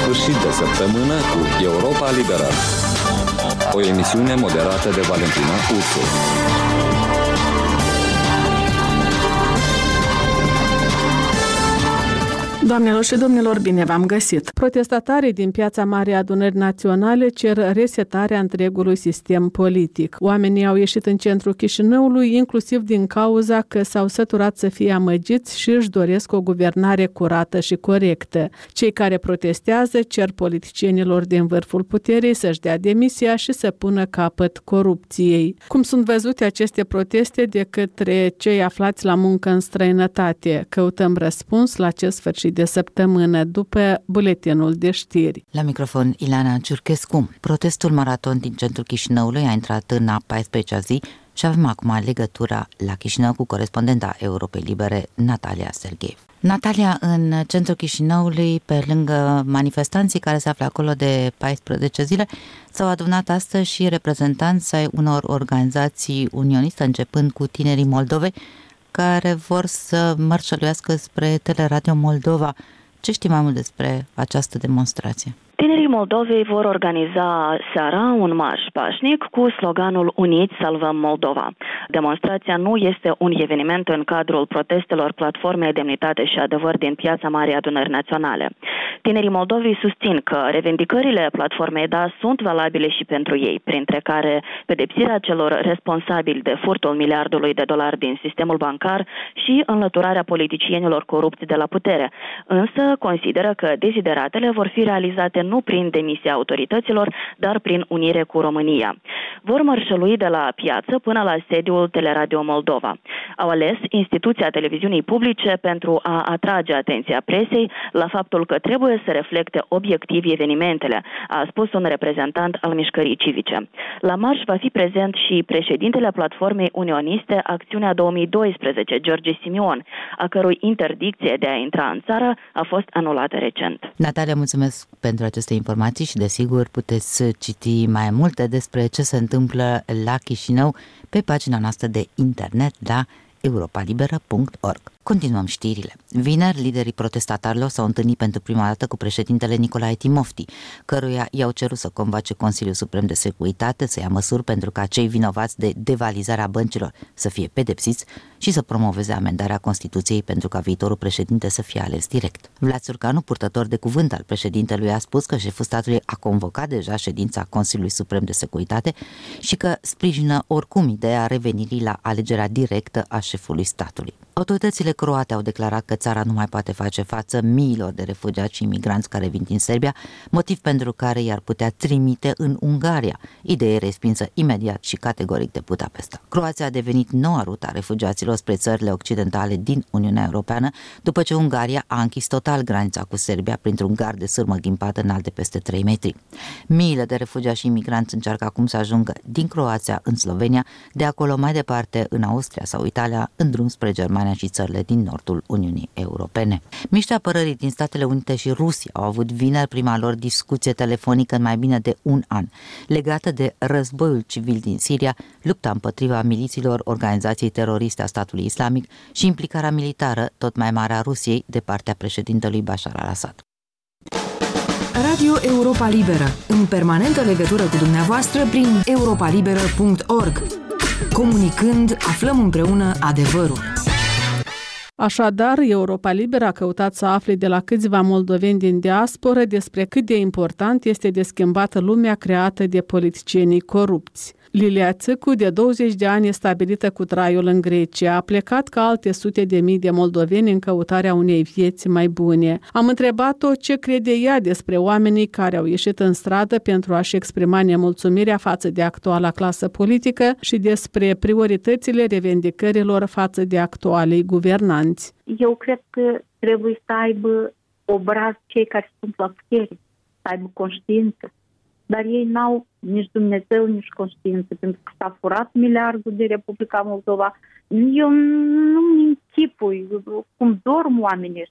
sfârșit de săptămână cu Europa Liberă. O emisiune moderată de Valentina Ursu. Doamnelor și domnilor, bine v-am găsit! Protestatarii din Piața Marii Adunări Naționale cer resetarea întregului sistem politic. Oamenii au ieșit în centrul Chișinăului, inclusiv din cauza că s-au săturat să fie amăgiți și își doresc o guvernare curată și corectă. Cei care protestează cer politicienilor din vârful puterii să-și dea demisia și să pună capăt corupției. Cum sunt văzute aceste proteste de către cei aflați la muncă în străinătate? Căutăm răspuns la acest sfârșit de săptămână, după buletinul de știri. La microfon, Ileana Ciurchescu. Protestul maraton din centrul Chișinăului a intrat în a 14-a zi și avem acum legătura la Chișinău cu corespondenta Europei Libere, Natalia Sergeev. Natalia, în centrul Chișinăului, pe lângă manifestanții care se află acolo de 14 zile, s-au adunat astăzi și reprezentanți ai unor organizații unioniste, începând cu Tinerii Moldovei, care vor să mărșăluiască spre Teleradio Moldova. Ce știi mai mult despre această demonstrație? Tinerii Moldovei vor organiza seara un marș pașnic cu sloganul Uniți salvăm Moldova. Demonstrația nu este un eveniment în cadrul protestelor Platformei Demnitate și Adevăr din Piața Marii Adunări Naționale. Tinerii Moldovei susțin că revendicările Platformei DA sunt valabile și pentru ei, printre care pedepsirea celor responsabili de furtul miliardului de dolari din sistemul bancar și înlăturarea politicienilor corupți de la putere. Însă consideră că dezideratele vor fi realizate nu prin demisia autorităților, dar prin unire cu România. Vor mărșălui de la piață până la sediul Teleradio Moldova. Au ales instituția televiziunii publice pentru a atrage atenția presei la faptul că trebuie să reflecte obiectiv evenimentele, a spus un reprezentant al mișcării civice. La marș va fi prezent și președintele Platformei Unioniste Acțiunea 2012, George Simion, a cărui interdicție de a intra în țară a fost anulată recent. Natalia, mulțumesc pentru aceste informații și, desigur, puteți citi mai multe despre ce se întâmplă la Chișinău pe pagina noastră de internet la europalibera.org. Continuăm știrile. Vineri, liderii protestatarilor s-au întâlnit pentru prima dată cu președintele Nicolae Timofti, căruia i-au cerut să convoace Consiliul Suprem de Securitate, să ia măsuri pentru ca cei vinovați de devalizarea băncilor să fie pedepsiți și să promoveze amendarea Constituției pentru ca viitorul președinte să fie ales direct. Vlad Țurcanu, purtător de cuvânt al președintelui, a spus că șeful statului a convocat deja ședința Consiliului Suprem de Securitate și că sprijină oricum ideea revenirii la alegerea directă a șefului statului. Autoritățile croate au declarat că țara nu mai poate face față miilor de refugiați și imigranți care vin din Serbia, motiv pentru care i-ar putea trimite în Ungaria, idee respinsă imediat și categoric de Budapesta. Croația a devenit noua rută a refugiaților spre țările occidentale din Uniunea Europeană, după ce Ungaria a închis total granița cu Serbia printr-un gard de sârmă ghimpată înalt de peste 3 metri. Miile de refugiați și imigranți încearcă acum să ajungă din Croația în Slovenia, de acolo mai departe în Austria sau Italia, în drum spre Germania și țările din nordul Uniunii Europene. Miniștrii apărării din Statele Unite și Rusia au avut vineri prima lor discuție telefonică în mai bine de un an, legată de războiul civil din Siria, lupta împotriva milițiilor organizației teroriste a statului islamic și implicarea militară tot mai mare a Rusiei de partea președintelui Bashar al-Assad. Radio Europa Liberă, în permanentă legătură cu dumneavoastră prin europalibera.org. Comunicând, aflăm împreună adevărul. Așadar, Europa Liberă a căutat să afle de la câțiva moldoveni din diasporă despre cât de important este de schimbată lumea creată de politicienii corupți. Lilia Țâcu, de 20 de ani, stabilită cu traiul în Grecia, a plecat ca alte sute de mii de moldoveni în căutarea unei vieți mai bune. Am întrebat-o ce crede ea despre oamenii care au ieșit în stradă pentru a-și exprima nemulțumirea față de actuala clasă politică și despre prioritățile revendicărilor față de actualii guvernanți. Eu cred că trebuie să aibă obraz cei care sunt la putere, să aibă conștiință. Dar ei n-au nici Dumnezeu, nici conștiință, pentru că s-a furat miliardul de Republica Moldova. Eu nu-mi închipui cum dorm oamenii ăștia.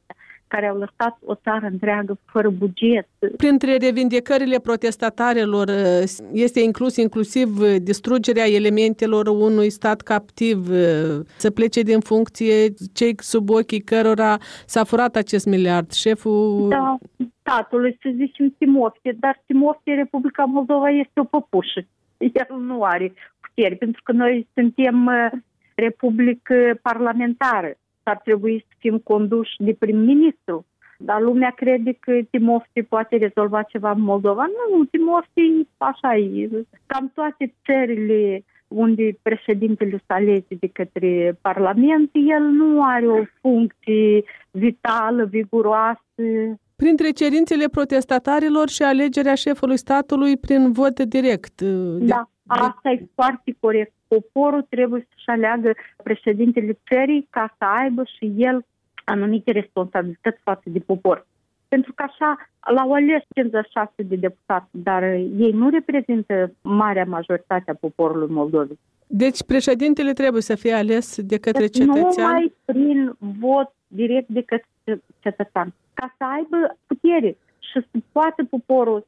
care au lăsat o țară întreagă fără buget. Printre revindicările protestatarilor este inclusiv distrugerea elementelor unui stat captiv, să plece din funcție cei sub ochii cărora s-a furat acest miliard. Șeful... Da, statului, să zicem Timofte, dar Timofte, Republica Moldova, este o păpușă. El nu are puteri, pentru că noi suntem republică parlamentară. Ar trebui să fim conduși de prim-ministru. Dar lumea crede că Timofte poate rezolva ceva în Moldova. Nu, Timofte așa e. Cam toate țările unde președintele se alege de către Parlament, el nu are o funcție vitală, viguroasă. Printre cerințele protestatarilor și alegerea șefului statului prin vot direct. Da, asta e foarte corect. Poporul trebuie să-și aleagă președintele țării ca să aibă și el anumite responsabilități față de popor. Pentru că așa l-au ales 56 de deputați, dar ei nu reprezintă marea majoritate a poporului Moldovei. Deci președintele trebuie să fie ales de către cetățean? Numai prin vot direct de către cetățean. Ca să aibă putere și să poată poporul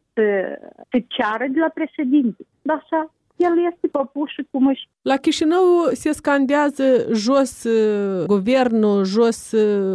să ceară de la președinte. Dar așa, el este păpușul cum își... La Chișinău se scandează jos guvernul, jos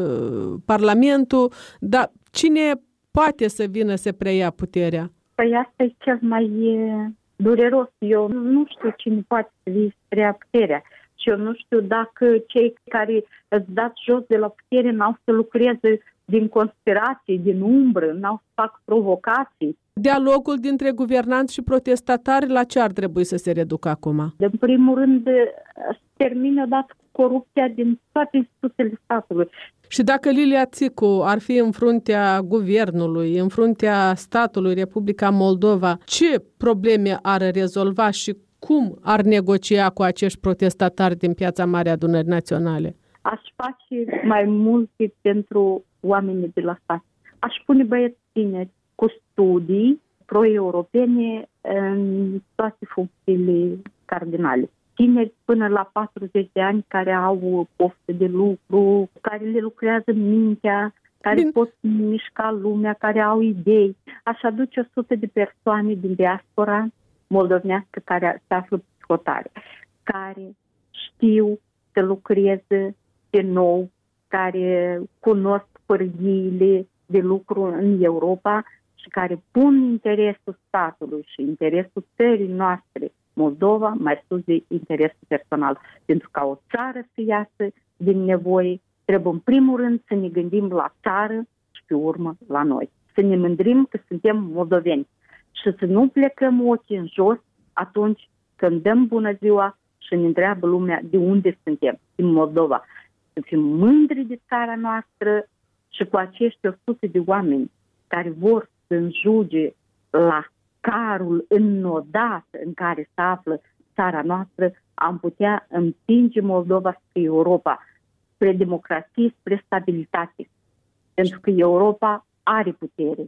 parlamentul, dar cine poate să vină să preia puterea? Păi asta e cel mai dureros. Eu nu știu cine poate să vină să preia puterea. Și eu nu știu dacă cei care îți dați jos de la putere n-au să lucreze din conspirații, din umbră, n-au să fac provocații. Dialogul dintre guvernanți și protestatari la ce ar trebui să se reducă acum? De primul rând, se termină odată cu corupția din toate instituțiile statului. Și dacă Lilia Țicu ar fi în fruntea guvernului, în fruntea statului Republica Moldova, ce probleme ar rezolva și cum ar negocia cu acești protestatari din Piața Marii Adunări Naționale? Aș face mai multe pentru oamenii de la stat. Aș pune băieți tineri cu studii pro-europene în toate funcțiile cardinale. Tineri până la 40 de ani care au poftă de lucru, care le lucrează mintea, care pot mișca lumea, care au idei. Aș aduce 100 de persoane din diaspora moldovenească care se află pe hotare, care știu să lucreze de nou, care cunosc pârghiile de lucru în Europa și care pun interesul statului și interesul țării noastre, Moldova, mai sus de interesul personal. Pentru ca o țară să iasă din nevoie, trebuie în primul rând să ne gândim la țară și pe urmă la noi. Să ne mândrim că suntem moldoveni și să nu plecăm ochii în jos atunci când dăm bună ziua și ne întreabă lumea de unde suntem, din Moldova. Să fim mândri de țara noastră și cu acești 100 de oameni care vor să înjuge la carul înnodat în care se află țara noastră, am putea împinge Moldova spre Europa, spre democrație, spre stabilitate. Pentru că Europa are putere.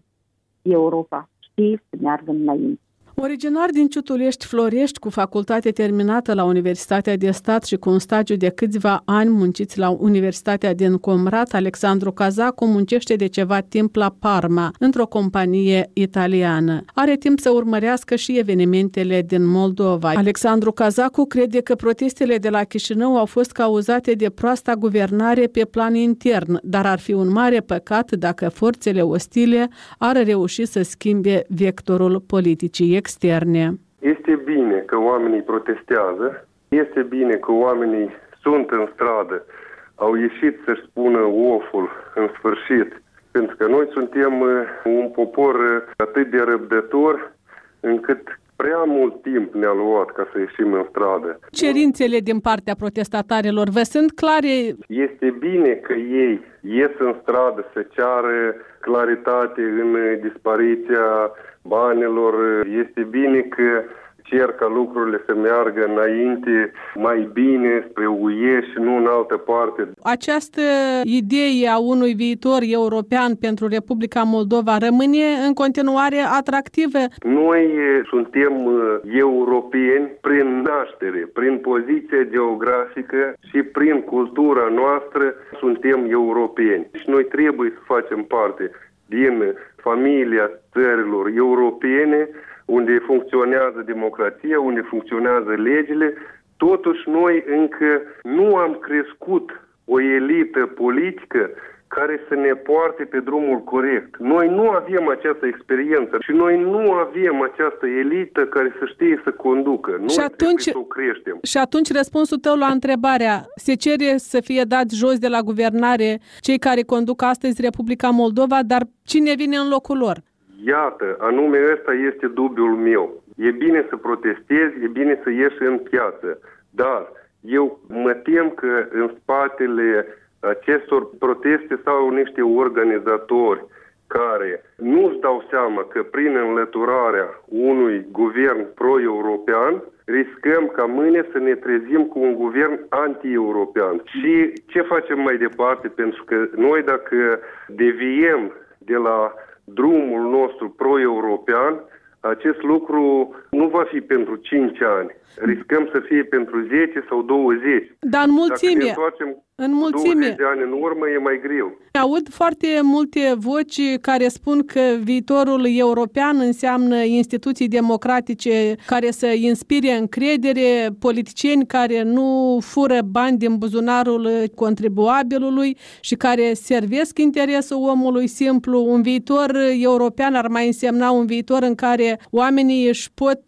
Europa știe să meargă înainte. Originar din Ciutulești, Florești, cu facultate terminată la Universitatea de Stat și cu un stagiu de câțiva ani munciți la Universitatea din Comrat, Alexandru Cazacu muncește de ceva timp la Parma, într-o companie italiană. Are timp să urmărească și evenimentele din Moldova. Alexandru Cazacu crede că protestele de la Chișinău au fost cauzate de proasta guvernare pe plan intern, dar ar fi un mare păcat dacă forțele ostile ar reuși să schimbe vectorul politicii externe. Este bine că oamenii protestează, este bine că oamenii sunt în stradă, au ieșit să-și spună oful în sfârșit, pentru că noi suntem un popor atât de răbdător încât prea mult timp ne-a luat ca să ieșim în stradă. Cerințele din partea protestatarilor vă sunt clare? Este bine că ei ies în stradă să ceară claritate în dispariția banilor. Este bine că cer ca lucrurile să meargă înainte mai bine spre UE și nu în altă parte. Această idee a unui viitor european pentru Republica Moldova rămâne în continuare atractivă? Noi suntem europeni prin naștere, prin poziție geografică și prin cultura noastră suntem europeni. Și noi trebuie să facem parte din familia țărilor europene, unde funcționează democrația, unde funcționează legile. Totuși noi încă nu am crescut o elită politică care să ne poarte pe drumul corect. Noi nu avem această experiență și noi nu avem această elită care să știe să conducă. Noi trebuie să o creștem. Și atunci răspunsul tău la întrebarea, se cere să fie dați jos de la guvernare cei care conduc astăzi Republica Moldova, dar cine vine în locul lor? Iată, anume ăsta este dubiul meu. E bine să protestezi, e bine să ieși în piață, dar eu mă tem că în spatele acestor proteste sau niște organizatori care nu-și dau seama că prin înlăturarea unui guvern pro-european riscăm ca mâine să ne trezim cu un guvern anti-european. Și ce facem mai departe? Pentru că noi dacă deviem de la drumul nostru pro-european, acest lucru nu va fi pentru 5 ani. Riscăm să fie pentru 10 sau 20. Dar în mulțime. Dacă ne întoarcem 20 de ani în urmă, e mai greu. Aud foarte multe voci care spun că viitorul european înseamnă instituții democratice care să inspire încredere, politicieni care nu fură bani din buzunarul contribuabilului și care servesc interesul omului simplu. Un viitor european ar mai însemna un viitor în care oamenii își pot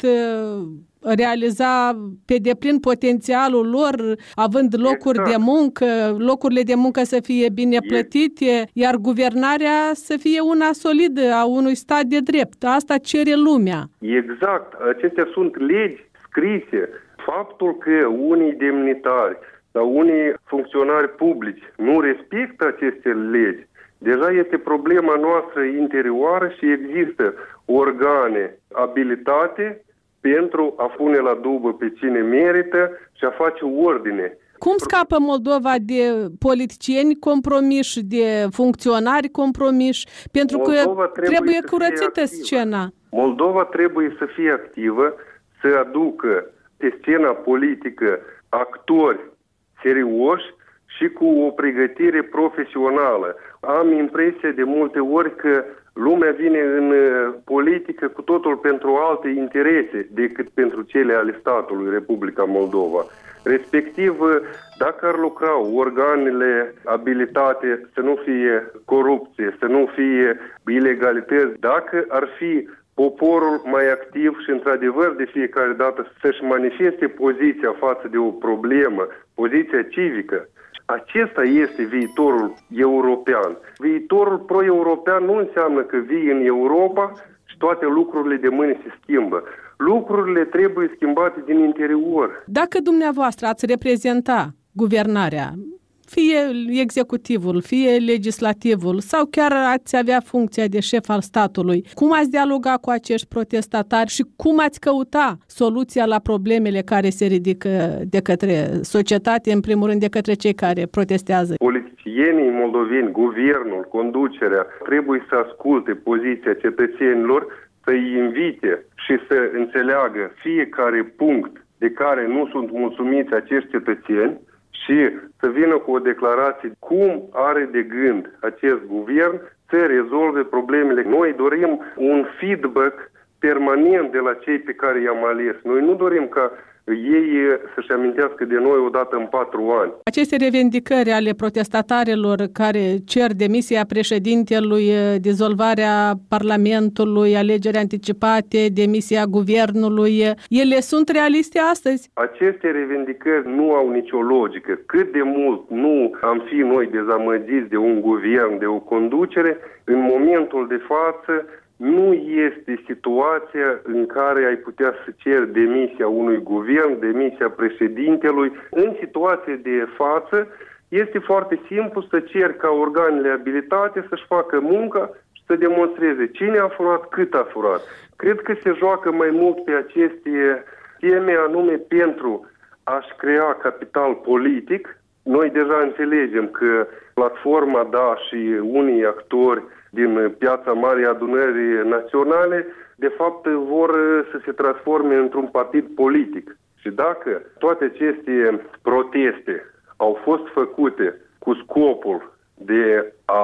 realiza pe deplin potențialul lor, având locuri de muncă, locurile de muncă să fie bine plătite, iar guvernarea să fie una solidă, a unui stat de drept. Asta cere lumea. Exact. Acestea sunt legi scrise. Faptul că unii demnitari sau unii funcționari publici nu respectă aceste legi, deja este problema noastră interioară și există organe abilitate pentru a pune la dubă pe cine merită și a face ordine. Cum scapă Moldova de politicieni compromiși, de funcționari compromiși? Pentru Moldova că trebuie curățită scena. Moldova trebuie să fie activă, să aducă pe scena politică actori serioși și cu o pregătire profesională. Am impresia de multe ori că lumea vine în politică cu totul pentru alte interese decât pentru cele ale statului Republica Moldova. Respectiv, dacă ar lucra organele abilitate să nu fie corupție, să nu fie ilegalități, dacă ar fi poporul mai activ și într-adevăr de fiecare dată să-și manifeste poziția față de o problemă, poziția civică, acesta este viitorul european. Viitorul pro-european nu înseamnă că vii în Europa și toate lucrurile de mâine se schimbă. Lucrurile trebuie schimbate din interior. Dacă dumneavoastră ați reprezenta guvernarea, fie executivul, fie legislativul, sau chiar ați avea funcția de șef al statului, cum ați dialoga cu acești protestatari și cum ați căuta soluția la problemele care se ridică de către societate, în primul rând de către cei care protestează? Politicienii moldoveni, guvernul, conducerea, trebuie să asculte poziția cetățenilor, să-i invite și să înțeleagă fiecare punct de care nu sunt mulțumiți acești cetățeni și să vină cu o declarație cum are de gând acest guvern să rezolve problemele. Noi dorim un feedback permanent de la cei pe care i-am ales. Noi nu dorim ca ei să-și amintească de noi odată în 4 ani. Aceste revendicări ale protestatarilor care cer demisia președintelui, dizolvarea Parlamentului, alegeri anticipate, demisia guvernului, ele sunt realiste astăzi? Aceste revendicări nu au nicio logică. Cât de mult nu am fi noi dezamăgiți de un guvern, de o conducere, în momentul de față nu este situația în care ai putea să ceri demisia unui guvern, demisia președintelui. În situație de față este foarte simplu să ceri ca organele abilitate să-și facă munca și să demonstreze cine a furat, cât a furat. Cred că se joacă mai mult pe aceste teme anume pentru a-și crea capital politic. Noi deja înțelegem că platforma DA și unii actori din piața Marii Adunări Naționale de fapt vor să se transforme într-un partid politic. Și dacă toate aceste proteste au fost făcute cu scopul de a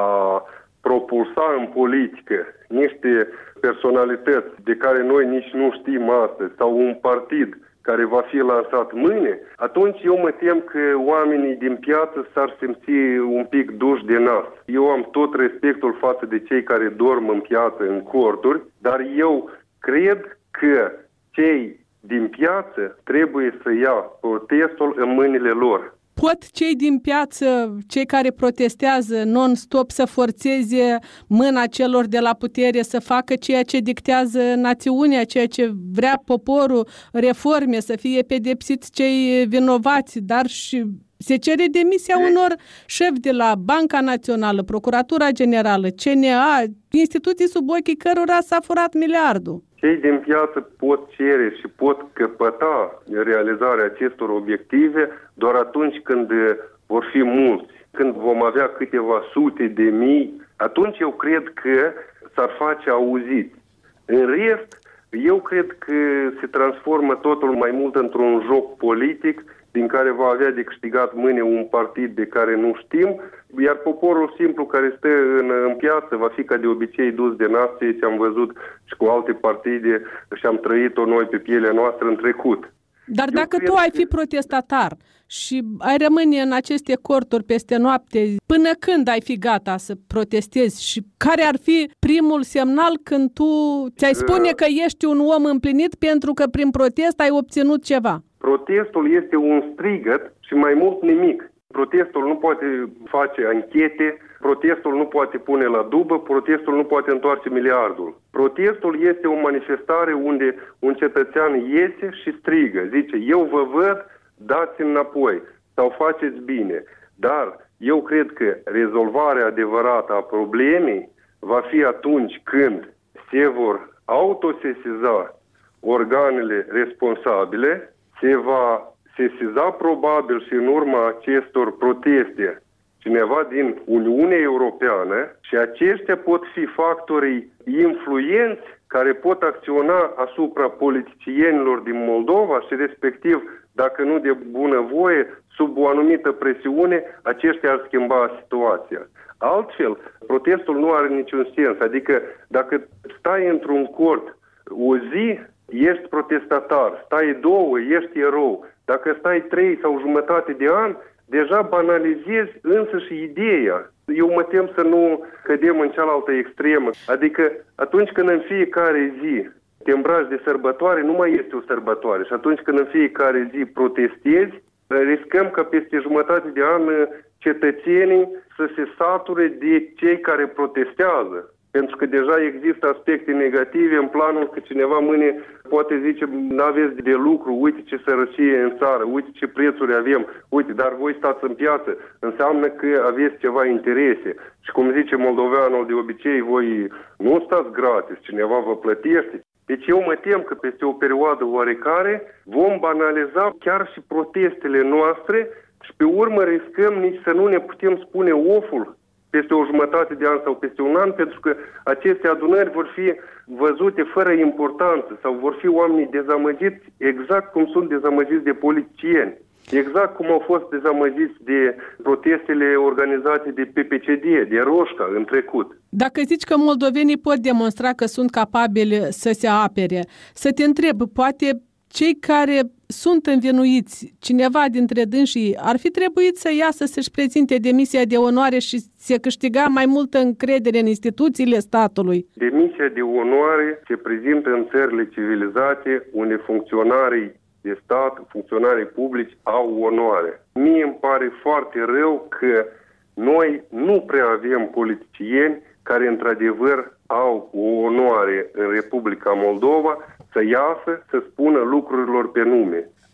propulsa în politică niște personalități de care noi nici nu știm astăzi sau un partid care va fi lansat mâine, atunci eu mă tem că oamenii din piață s-ar simți un pic duși de nas. Eu am tot respectul față de cei care dorm în piață, în corturi, dar eu cred că cei din piață trebuie să ia protestul în mâinile lor. Pot cei din piață, cei care protestează non-stop, să forțeze mâna celor de la putere să facă ceea ce dictează națiunea, ceea ce vrea poporul, reforme, să fie pedepsiți cei vinovați, dar și se cere demisia unor șefi de la Banca Națională, Procuratura Generală, CNA, instituții sub ochii cărora s-a furat miliardul. Cei din piață pot cere și pot căpăta realizarea acestor obiective doar atunci când vor fi mulți, când vom avea câteva sute de mii, atunci eu cred că s-ar face auziți. În rest, eu cred că se transformă totul mai mult într-un joc politic din care va avea de câștigat mâine un partid de care nu știm, iar poporul simplu care stă în piață va fi ca de obicei dus de nas, ce am văzut și cu alte partide și am trăit-o noi pe pielea noastră în trecut. Dar dacă tu ai fi protestatar și ai rămâne în aceste corturi peste noapte, până când ai fi gata să protestezi și care ar fi primul semnal când tu ți-ai spune că ești un om împlinit pentru că prin protest ai obținut ceva? Protestul este un strigăt și mai mult nimic. Protestul nu poate face anchete, protestul nu poate pune la dubă, protestul nu poate întoarce miliardul. Protestul este o manifestare unde un cetățean iese și strigă, zice, eu vă văd, dați înapoi sau faceți bine. Dar eu cred că rezolvarea adevărată a problemei va fi atunci când se vor autosesiza organele responsabile, se va sesiza probabil și în urma acestor proteste cineva din Uniunea Europeană și aceștia pot fi factorii influenți care pot acționa asupra politicienilor din Moldova și respectiv, dacă nu de bunăvoie, sub o anumită presiune, aceștia ar schimba situația. Altfel, protestul nu are niciun sens. Adică dacă stai într-un cort o zi, ești protestatar, stai 2, ești erou. Dacă stai 3 sau jumătate de an, deja banalizezi însăși ideea. Eu mă tem să nu cădem în cealaltă extremă. Adică atunci când în fiecare zi te îmbraci de sărbătoare, nu mai este o sărbătoare. Și atunci când în fiecare zi protestezi, riscăm ca peste jumătate de an cetățenii să se sature de cei care protestează. Pentru că deja există aspecte negative în planul că cineva mâine poate zice n-aveți de lucru, uite ce sărăcie în țară, uite ce prețuri avem, uite, dar voi stați în piață, înseamnă că aveți ceva interese. Și cum zice moldoveanul de obicei, voi nu stați gratis, cineva vă plătește. Deci eu mă tem că peste o perioadă oarecare vom banaliza chiar și protestele noastre și pe urmă riscăm nici să nu ne putem spune oful peste o jumătate de an sau peste un an, pentru că aceste adunări vor fi văzute fără importanță sau vor fi oamenii dezamăgiți exact cum sunt dezamăgiți de politicieni, exact cum au fost dezamăgiți de protestele organizate de PPCD, de Roșca în trecut. Dacă zici că moldovenii pot demonstra că sunt capabili să se apere, să te întreb, poate cei care sunt învinuiți, cineva dintre dânsii, ar fi trebuit să iasă să-și prezinte demisia de onoare și să câștiga mai multă încredere în instituțiile statului? Demisia de onoare se prezintă în țările civilizate unde funcționarii de stat, funcționarii publici au onoare. Mie îmi pare foarte rău că noi nu prea avem politicieni care într-adevăr au o onoare în Republica Moldova să iasă, să spună lucrurilor pe nume.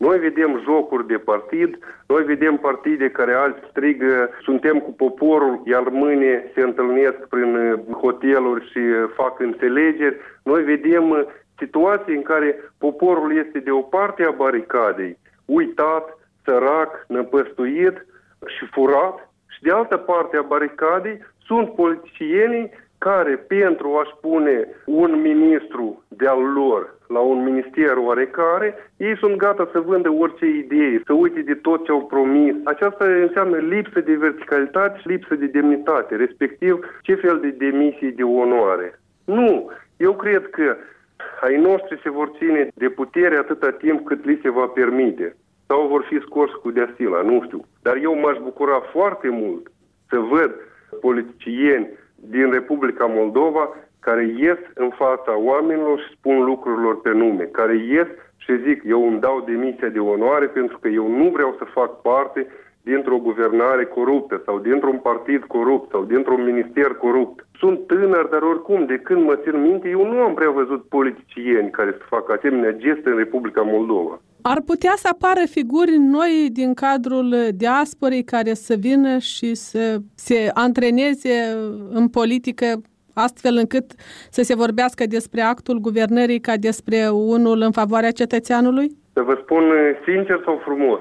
Noi vedem jocuri de partid, noi vedem partide care alți strigă suntem cu poporul, iar mâine se întâlnesc prin hoteluri și fac înțelegeri. Noi vedem situații în care poporul este de o parte a baricadei, uitat, sărac, năpăstuit și furat, și de altă parte a baricadei sunt politicienii care, pentru a-și pune un ministru de-al lor la un minister oarecare, ei sunt gata să vândă orice idee, să uite de tot ce au promis. Aceasta înseamnă lipsă de verticalitate și lipsă de demnitate, respectiv ce fel de demisii de onoare. Nu, eu cred că ai noștri se vor ține de putere atâta timp cât li se va permite. Sau vor fi scoși cu deasila, nu știu. Dar eu m-aș bucura foarte mult să văd politicieni din Republica Moldova care ies în fața oamenilor și spun lucrurilor pe nume, care ies și zic eu îmi dau demisia de onoare pentru că eu nu vreau să fac parte dintr-o guvernare coruptă sau dintr-un partid corupt sau dintr-un minister corupt. Sunt tânăr, dar oricum, de când mă țin minte, eu nu am prea văzut politicieni care să facă asemenea geste în Republica Moldova. Ar putea să apară figuri noi din cadrul diasporei care să vină și să se antreneze în politică astfel încât să se vorbească despre actul guvernării ca despre unul în favoarea cetățeanului? Să vă spun sincer sau frumos?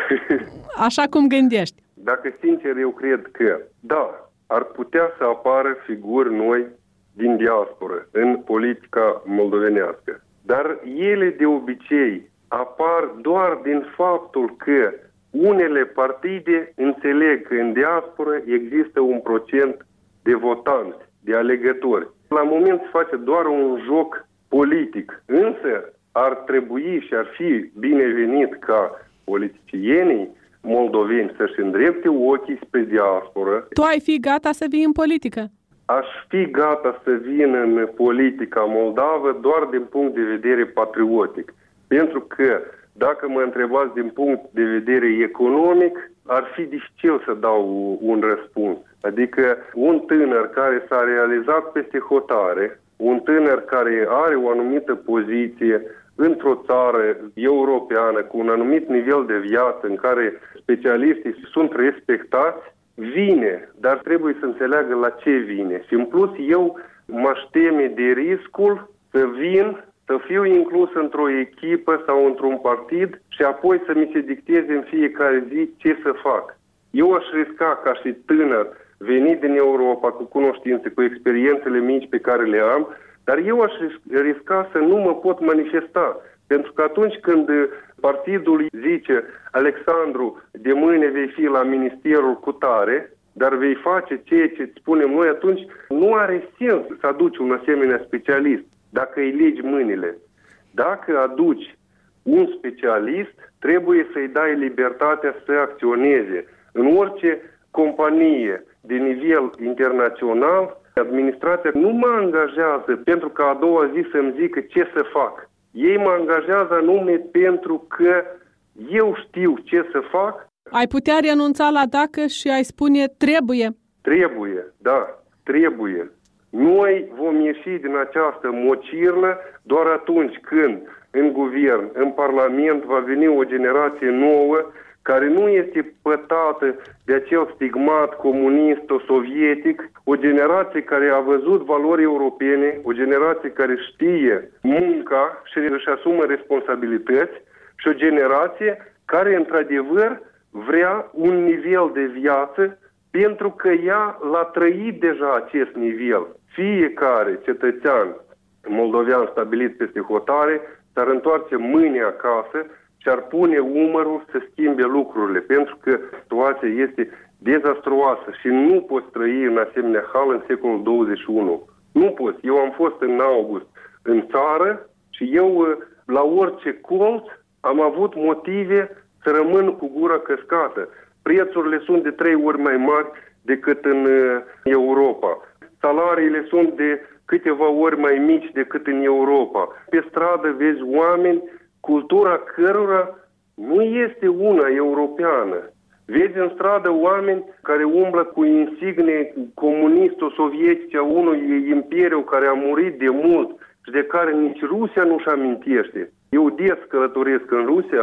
Așa cum gândești. Dacă sincer, eu cred că, da, ar putea să apară figuri noi din diasporă în politica moldovenească. Dar ele de obicei apar doar din faptul că unele partide înțeleg că în diasporă există un procent de votanți, de alegători. La moment se face doar un joc politic, însă ar trebui și ar fi binevenit ca politicienii moldoveni să-și îndrepte ochii spre diasporă. Tu ai fi gata să vii în politică? Aș fi gata să vin în politica moldavă doar din punct de vedere patriotic. Pentru că, dacă mă întrebați din punct de vedere economic, ar fi dificil să dau un răspuns. Adică un tânăr care s-a realizat peste hotare, un tânăr care are o anumită poziție într-o țară europeană, cu un anumit nivel de viață în care specialiștii sunt respectați, vine, dar trebuie să înțeleagă la ce vine. Și în plus eu m-aș teme de riscul să vin, să fiu inclus într-o echipă sau într-un partid și apoi să mi se dicteze în fiecare zi ce să fac. Eu aș risca ca și tânăr venit din Europa cu cunoștințe, cu experiențele mici pe care le am, dar eu aș risca să nu mă pot manifesta. Pentru că atunci când partidul zice Alexandru, de mâine vei fi la ministerul cutare, dar vei face ceea ce îți spunem noi, atunci nu are sens să aduci un asemenea specialist dacă îi legi mâinile. Dacă aduci un specialist, trebuie să-i dai libertatea să acționeze. În orice companie de nivel internațional, administrația nu mă angajează pentru că a doua zi să-mi zică ce să fac. Ei mă angajează anume pentru că eu știu ce să fac. Ai putea renunța la dacă și ai spune trebuie? Trebuie, da, trebuie. Noi vom ieși din această mocirlă doar atunci când în guvern, în parlament va veni o generație nouă care nu este pătată de acel stigmat comunist-sovietic, o generație care a văzut valori europene, o generație care știe munca și își asumă responsabilități și o generație care, într-adevăr, vrea un nivel de viață pentru că ea l-a trăit deja acest nivel. Fiecare cetățean moldovean stabilit peste hotare s-ar întoarce mâine acasă și ar pune umărul să schimbe lucrurile, pentru că situația este dezastruoasă și nu poți trăi în asemenea hal în secolul 21. Nu poți. Eu am fost în august în țară și eu la orice colț am avut motive să rămân cu gura căscată. Prețurile sunt de 3 ori mai mari decât în Europa. Salariile sunt de câteva ori mai mici decât în Europa. Pe stradă vezi oameni, cultura cărora nu este una europeană. Vezi în stradă oameni care umblă cu insigne comunisto-sovietice a unui imperiu care a murit de mult și de care nici Rusia nu-și amintește. Eu des călătoresc în Rusia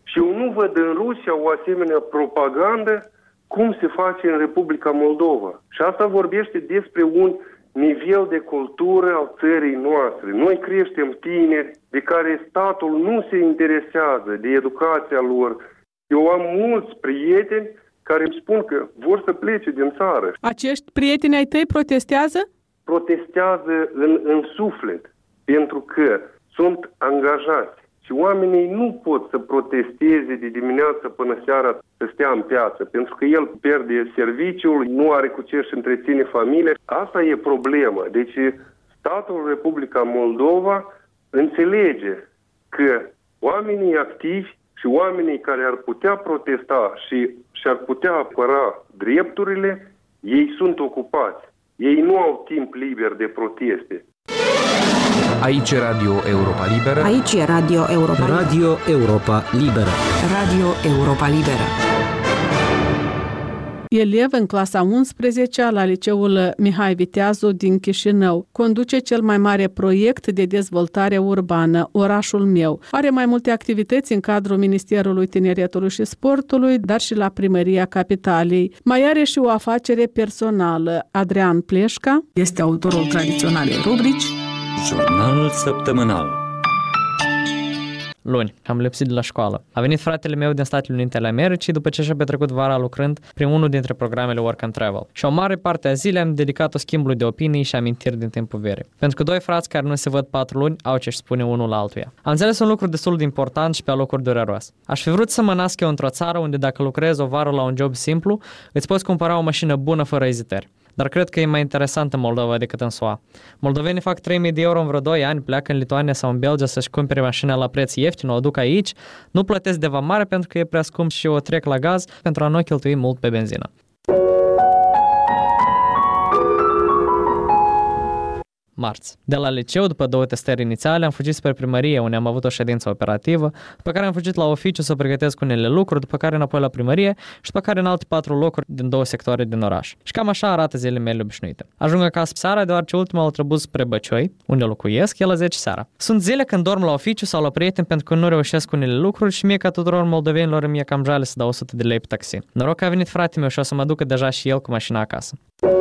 Și eu nu văd în Rusia o asemenea propagandă cum se face în Republica Moldova. Și asta vorbește despre un nivel de cultură al țării noastre. Noi creștem tineri de care statul nu se interesează de educația lor. Eu am mulți prieteni care îmi spun că vor să plece din țară. Acești prieteni ai tăi protestează? Protestează în suflet, pentru că sunt angajați. Și oamenii nu pot să protesteze de dimineață până seara să stea în piață, pentru că el pierde serviciul, nu are cu ce să întreține familia. Asta e problema. Deci statul Republica Moldova înțelege că oamenii activi și oamenii care ar putea protesta și ar putea apăra drepturile, ei sunt ocupați. Ei nu au timp liber de proteste. Aici e Radio Europa Liberă. Aici e Radio Europa Liberă. Radio Europa Liberă. Radio Europa Liberă. Elev în clasa 11-a la liceul Mihai Viteazu din Chișinău. Conduce cel mai mare proiect de dezvoltare urbană, Orașul meu. Are mai multe activități în cadrul Ministerului Tineretului și Sportului, dar și la Primăria Capitalei. Mai are și o afacere personală. Adrian Pleșca este autorul tradiționalei rubrici Jurnalul săptămânal. Luni, am lipsit de la școală. A venit fratele meu din Statele Unite ale Americii după ce și-a petrecut vara lucrând prin unul dintre programele Work and Travel. Și o mare parte a zilei am dedicat-o schimbului de opinii și amintiri din timpul verii. pentru că doi frați care nu se văd 4 luni au ce-și spune unul la altuia. Am înțeles un lucru destul de important și pe alocuri dureros. Aș fi vrut să mă nasc eu într-o țară unde dacă lucrezi o vară la un job simplu, îți poți cumpăra o mașină bună fără ezitări. Dar cred că e mai interesant în Moldova decât în SUA. Moldovenii fac 3.000 de euro în vreo 2 ani, pleacă în Lituania sau în Belgia să-și cumpere mașina la preț ieftin, o aduc aici, nu plătesc de vamare pentru că e prea scump și o trec la gaz pentru a nu cheltui mult pe benzină. Marți. De la liceu, după 2 testări inițiale, am fugit spre primărie, unde am avut o ședință operativă, după care am fugit la oficiu să pregătesc unele lucruri, după care înapoi la primărie și după care în alte 4 locuri din 2 sectoare din oraș. Și cam așa arată zilele mele obișnuite. Ajung acasă seara, deoarece ultimul autobuz spre Băcioi, unde locuiesc, e la 10 seara. Sunt zile când dorm la oficiu sau la prieteni pentru că nu reușesc unele lucruri și mie ca tuturor moldovenilor îmi e cam jale să dau 100 de lei pe taxi. Noroc că a venit fratele meu și o să mă ducă deja și el cu mașina acasă.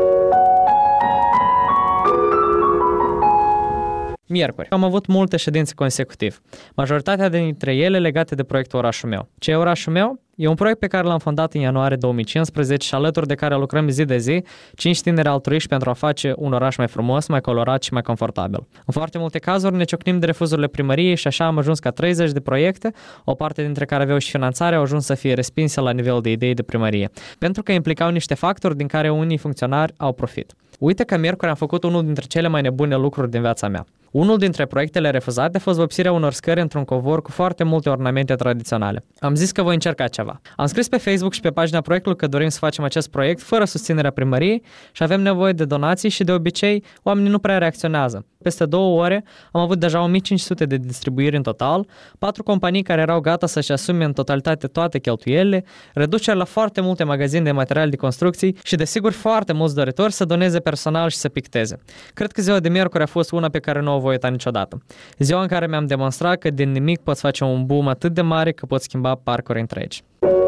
Miercuri. Am avut multe ședințe consecutiv, majoritatea dintre ele legate de proiectul Orașul meu. Ce e Orașul meu? E un proiect pe care l-am fondat în ianuarie 2015 și alături de care lucrăm zi de zi 5 tineri altruiști pentru a face un oraș mai frumos, mai colorat și mai confortabil. În foarte multe cazuri ne ciocnim de refuzurile primăriei și așa am ajuns ca 30 de proiecte, o parte dintre care aveau și finanțare, au ajuns să fie respinse la nivel de idei de primărie, pentru că implicau niște factori din care unii funcționari au profit. Uite că miercuri am făcut unul dintre cele mai nebune lucruri din viața mea. Unul dintre proiectele refuzate a fost vopsirea unor scări într-un covor cu foarte multe ornamente tradiționale. Am zis că voi încerca ceva. Am scris pe Facebook și pe pagina proiectului că dorim să facem acest proiect fără susținerea primăriei și avem nevoie de donații și de obicei oamenii nu prea reacționează. Peste 2 ore am avut deja 1500 de distribuiri în total, 4 companii care erau gata să-și asume în totalitate toate cheltuielile, reduceri la foarte multe magazine de materiale de construcții și desigur foarte mulți doritori să doneze personal și să picteze. Cred că ziua de miercuri a fost una pe care nu o voi uita niciodată. Ziua în care mi-am demonstrat că din nimic poți face un boom atât de mare că poți schimba parcuri întregi.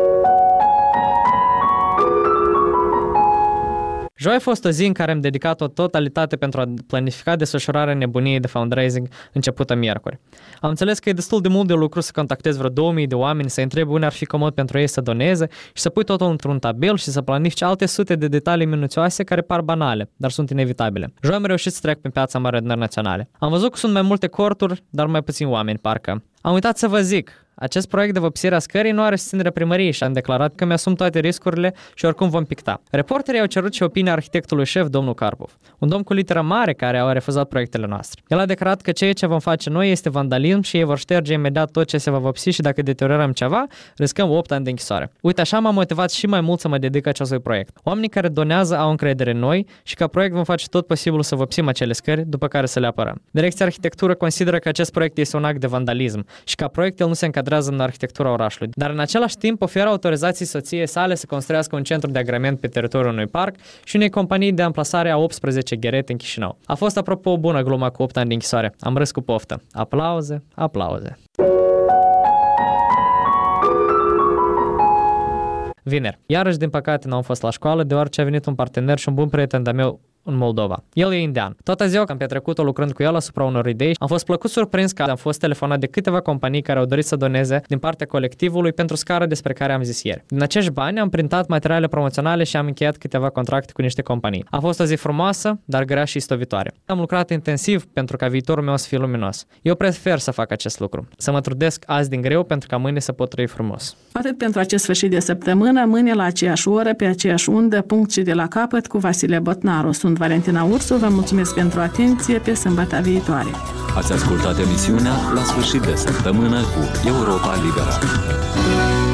Joi a fost o zi în care am dedicat o totalitate pentru a planifica desfășurarea nebuniei de fundraising începută miercuri. Am înțeles că e destul de mult de lucru să contactezi vreo 2000 de oameni, să întrebi unde ar fi comod pentru ei să doneze și să pui totul într-un tabel și să planifici alte sute de detalii minuțioase care par banale, dar sunt inevitabile. Joi am reușit să trec pe piața Mare Adunări Naționale. Am văzut că sunt mai multe corturi, dar mai puțini oameni, parcă. Am uitat să vă zic, acest proiect de vopsire a scării nu are susținerea primăriei și am declarat că mi-asum toate riscurile și oricum vom picta. Reporterii au cerut și opinia arhitectului șef, domnul Karpov, un domn cu literă mare care a refuzat proiectele noastre. El a declarat că ceea ce vom face noi este vandalism și ei vor șterge imediat tot ce se va vopsi și dacă deteriorăm ceva, riscăm 8 ani de închisoare. Uite, așa m-am motivat și mai mult să mă dedic acestui proiect. Oamenii care donează au încredere în noi și ca proiect vom face tot posibilul să vopsim acele scări, după care să le apărăm. Direcția Arhitectură consideră că acest proiect este un act de vandalism și ca proiect el nu se încadrează în arhitectura orașului, dar în același timp oferă autorizații soției sale să construiască un centru de agrement pe teritoriul unui parc și unei companii de amplasare a 18 gherete în Chișinău. A fost apropo o bună glumă cu 8 ani de închisoare. Am râs cu poftă. Aplauze, aplauze. vineri. Iarăși, din păcate, n-am fost la școală, deoarece a venit un partener și un bun prieten de-a meu în Moldova. El e indian. Toată ziua că am petrecut-o lucrând cu el asupra unor idei, am fost plăcut surprins că am fost telefonat de câteva companii care au dorit să doneze din partea colectivului pentru scara despre care am zis ieri. Din acești bani am printat materiale promoționale și am încheiat câteva contracte cu niște companii. A fost o zi frumoasă, dar grea și istovitoare. Am lucrat intensiv pentru ca viitorul meu să fie luminos. Eu prefer să fac acest lucru, să mă trudesc azi din greu pentru ca mâine să pot trăi frumos. Atât pentru acest sfârșit de săptămână, mâine la aceeași oră, pe aceeași undă, punct și de la capăt, cu Vasile Botnaru. Sunt Valentina Ursu, vă mulțumesc pentru atenție, pe sâmbătă viitoare. Ați ascultat emisiunea La sfârșit de săptămână cu Europa Liberă.